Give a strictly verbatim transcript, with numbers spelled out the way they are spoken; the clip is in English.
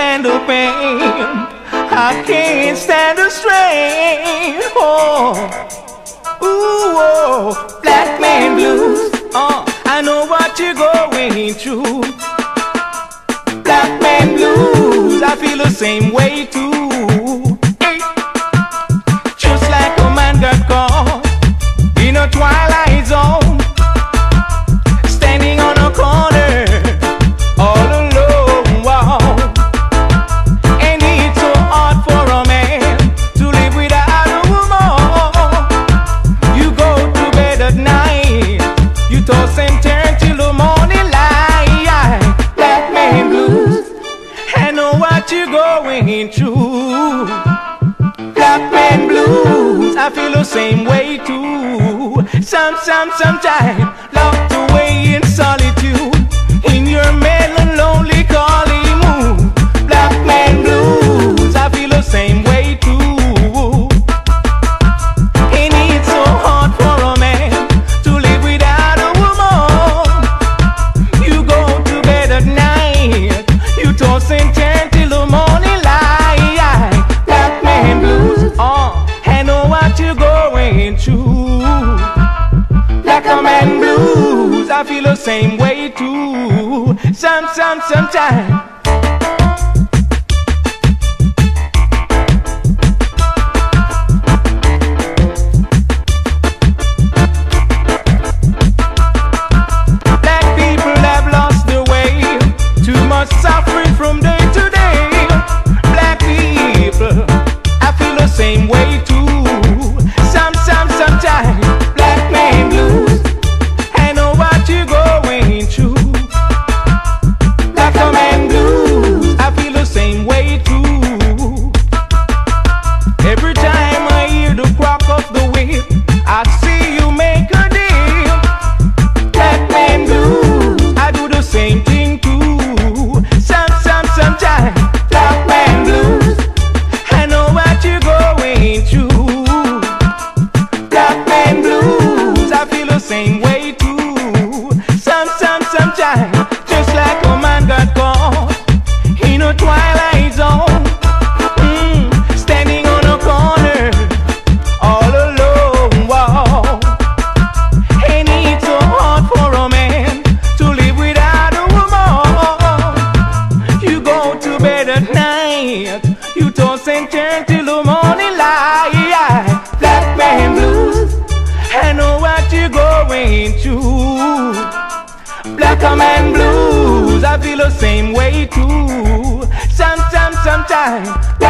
stand the pain, I can't stand the strain. Oh, ooh, oh, black man blues. Oh, I know what you're going through. Black man blues, I feel the same way too. Hey. Just like a man got caught in a twilight zone, standing on a corner all alone. Wow. And it's so hard for a man to live without a woman. You go to bed at night, you toss and turn till the morning light. Black man blues, I know what you're going through. Black man blues, I feel the same way too. Some, some, sometime, locked away in solitude, in your melon lonely calling mood. Black man blues, I feel the same way too. And it's so hard for a man to live without a woman. You go to bed at night, you toss and turn till the morning light. Black man blues, oh, I know what you're going through. Black man blues, I feel the same way too. Some, some, sometime. Black people have lost their way, too much suffering from day to day. Black people, I feel the same way too. Some, some, sometime. Black man blues, I know what you're going through. Black man blues, I feel the same way too. Every time I hear the crack of the whip, I see you make a deal. Black man blues, I do the same thing too. Some, some, sometime. Black man blues, I know what you're going through. Black man blues, I feel the same way too. Some, some, sometime. Just like a man got caught in a twilight zone, mm, standing on a corner all alone. Wow. And it's so hard for a man to live without a woman. You go to bed at night, you toss and turn till the morning light. Black man blues, I know what you're going through. Black man blues, I feel the same way too. Some, some, sometime.